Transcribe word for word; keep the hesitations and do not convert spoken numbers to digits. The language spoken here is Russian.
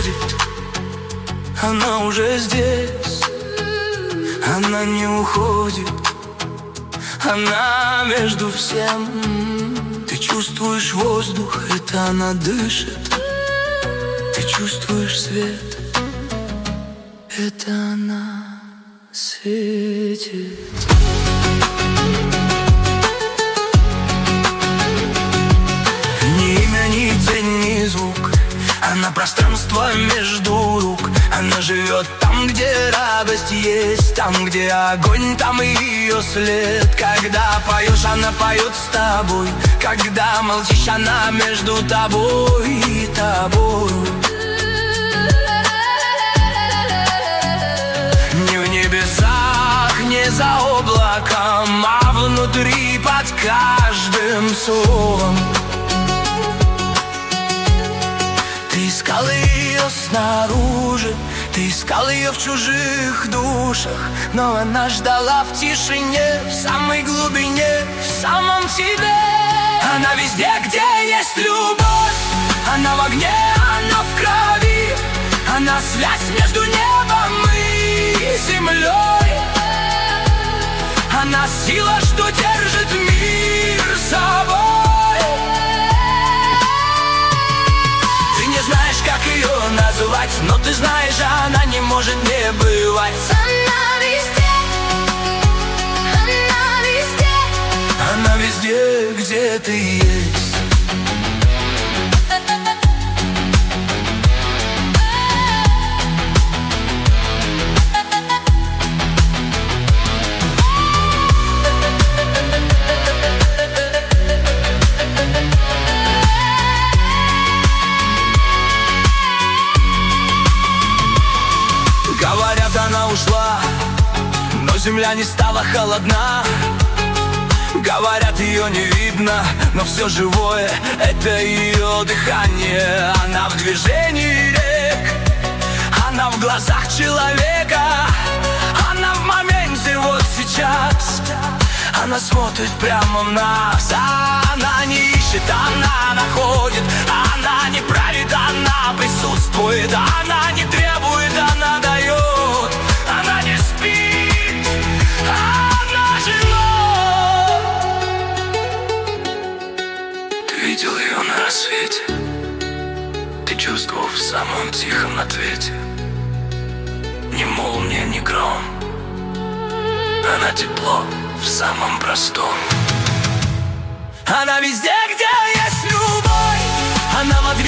приходит, она уже здесь. Она не уходит, она между всем. Ты чувствуешь воздух, это она дышит. Ты чувствуешь свет, это она светит. Ни имя, ни тень, ни звук. Она пространство между рук. Она живет там, где радость есть, там, где огонь, там и ее след. Когда поешь, она поет с тобой. Когда молчишь, она между тобой и тобой. Не в небесах, не за облаком, а внутри под каждым словом. Ты искал ее снаружи, ты искал ее в чужих душах, но она ждала в тишине, в самой глубине, в самом тебе. Она везде, где есть любовь. Она в огне, она в крови. Она связь между небом и землей. Она сила, что держит мир собой. Ты не знаешь, как ее называть, но ты знаешь, она не может не бывать. Она везде, она везде, она везде, где ты есть. Говорят, она ушла, но земля не стала холодна. Говорят, ее не видно, но все живое — это ее дыхание. Она в движении рек, она в глазах человека. Она в моменте вот сейчас. Она смотрит прямо в нас. Она не ищет, она находит. Она не правит, она присутствует. Она не требует, она дает. Она не спит, она живет. Ты видел ее на рассвете. Ты чувствовал в самом тихом ответе. Ни молния, ни гром. Она тепло в самом простом. Она везде, где есть любовь. Она в